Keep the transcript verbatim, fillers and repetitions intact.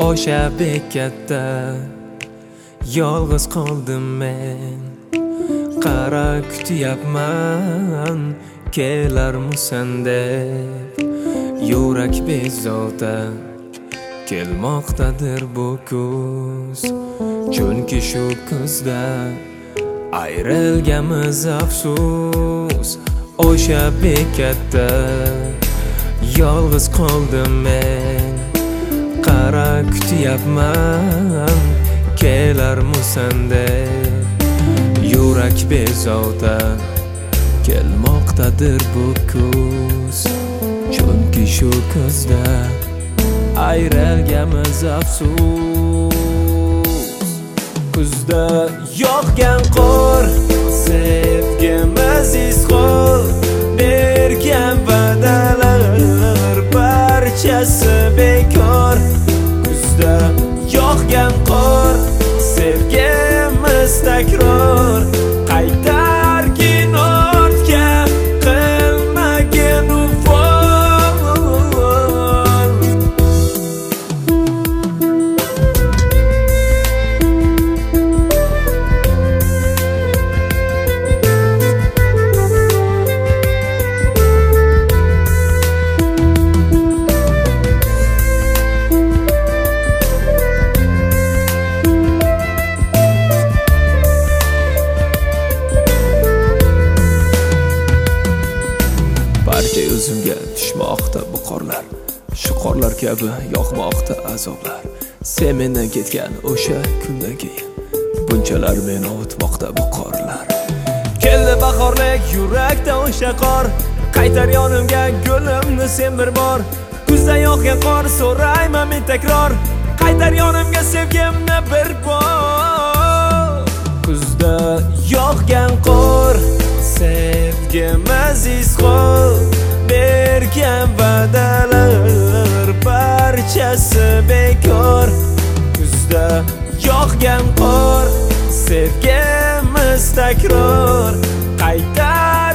O'sha bekatda yolg'iz qoldim men. Qara kutyapman kelarmisan deb. Yurak bezovta kelmoqdadir bu kuz. Chunki shu kuzda ayrilganmiz afsus. O'sha bekatda yolg'iz qoldim men. Qara kutyapman kelarmisan deb. Yurak bezovta kelmoqdadir bu kuz. Chunki shu kuzda ayrilganmiz afsus. Kuzda yog'gan qor sevgimiz izhor bergan va'dalar barchasi bekor. Kuzda yog'gan qor sevgimiz takror qaytargin ortga qilmagin ufol. Barcha o'zimga tushmoqda bu qorlar, shu qorlar kabi yoqmoqda azoblar. Sen mendan ketgan o'sha kundan keyin bunchalar meni o'tmoqda bu qorlar. Keldi bahorlik yurakda o'sha qor, qaytar yonimga gulimni sen bir bor. Kuzda yog'gan qor so'rayman men takror, qaytar yonimga sevgimni bir bor. Kuzda yog'gan qor sevgimiz izhor bergan va'dalar barchasi bekor. Kuzda yog'gan qor sevgimiz takror qaytar